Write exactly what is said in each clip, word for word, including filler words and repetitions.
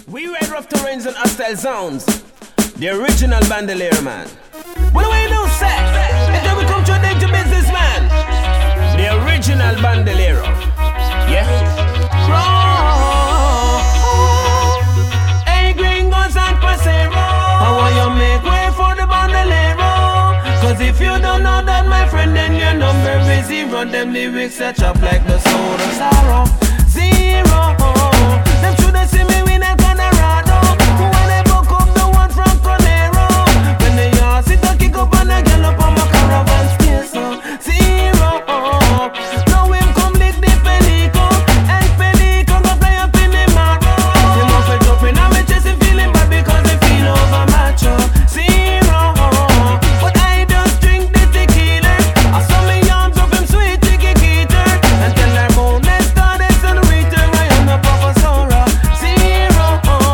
We ride rough terrains and hostile zones. The original Bandolier man. What do we do, sir? Until we come to a danger business man. The original Bandolero. Yeah. Raw. Hey, gringos and pasero. How will you make way for the Bandolero? Cause if you don't know that, my friend, then your number is zero. Them lyrics set up like the soul of sorrow. Zero. Them shoulda see me win El Colorado. When they book up the one from Colero. When they all sit and kick up and I get up on my caravan still so zero. Now him come lick the pelico. And pelico go play up in the marrow. Them off it up in my chest and feeling bad because they feel over macho. Zero. But I just drink the tequila. I saw me arms up him sweet chicky guitar. And tell her moon let's start it and return. I am a professor. Zero.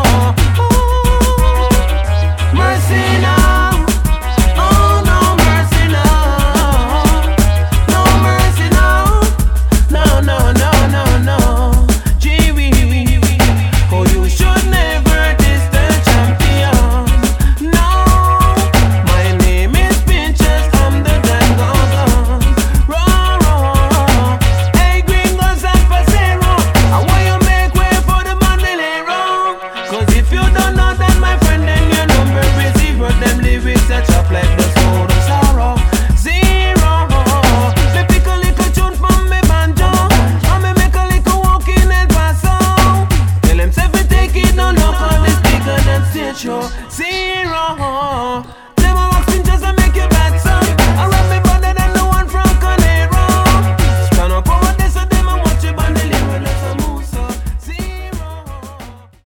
Mercy now. Oh no mercy now. No mercy now. No no no no no. Gee wee wee wee. Oh you should never diss the champion. No. My name is Pinches. I'm the Dango Gun. Raw raw. Hey gringos and pasero. I want you make way for the Bandolero. Cause if you don't know that, my friend, then your number is zero. Them lyrics that chop like the soul of sorrow. Zero. Me pick a little tune from me banjo. And me make a little walk in El Paso. Tell them say fi take it, no look on this bigger than stage show. Zero.